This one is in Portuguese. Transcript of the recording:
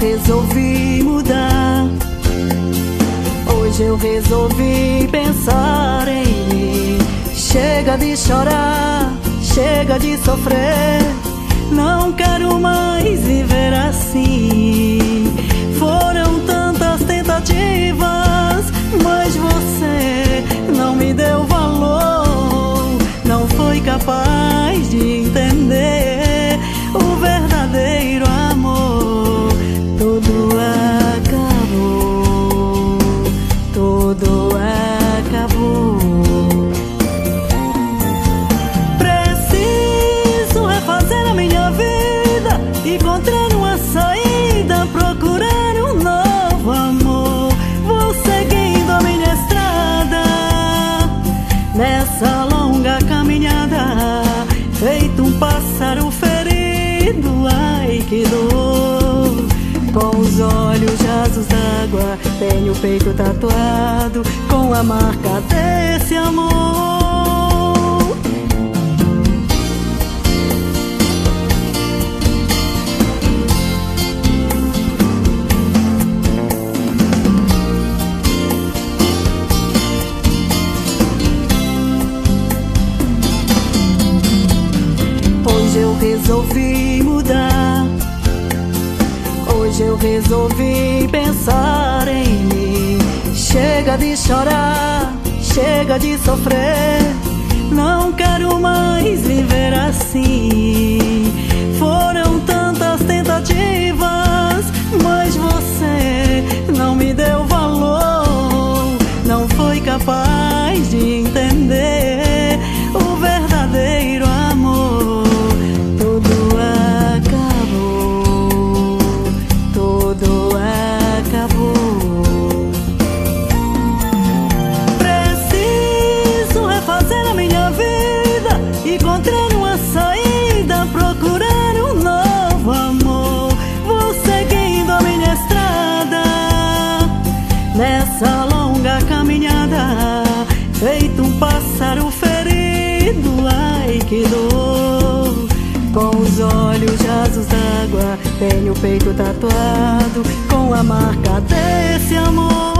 resolvi mudar. Hoje eu resolvi pensar em mim. Chega de chorar, chega de sofrer. Não quero mais viver assim. Foram tantas tentativas, mas você não me deu valor. Não foi capaz de entender o verdadeiro amor. Tudo acabou, tudo acabou. Preciso refazer a minha vida, encontrar uma saída, procurar um novo amor. Vou seguindo a minha estrada, nessa longa caminhada, feito um pássaro ferido. Ai, que dor! Com os olhos rasos d'água, tenho o peito tatuado com a marca desse amor. Hoje eu resolvi mudar. Hoje eu resolvi pensar em mim. Chega de chorar, chega de sofrer. Não quero mais viver assim. Foram tantas tentativas, mas você não me deu valor. Não foi capaz de entender o verdadeiro amor. Tudo acabou, tudo acabou. Preciso refazer a minha vida, encontrar uma saída, procurar um novo amor. Vou seguindo a minha estrada, nessa longa caminhada, feito um pássaro ferido. Ai, que dor! Com os olhos rasos d'água, tenho o peito tatuado com a marca desse amor.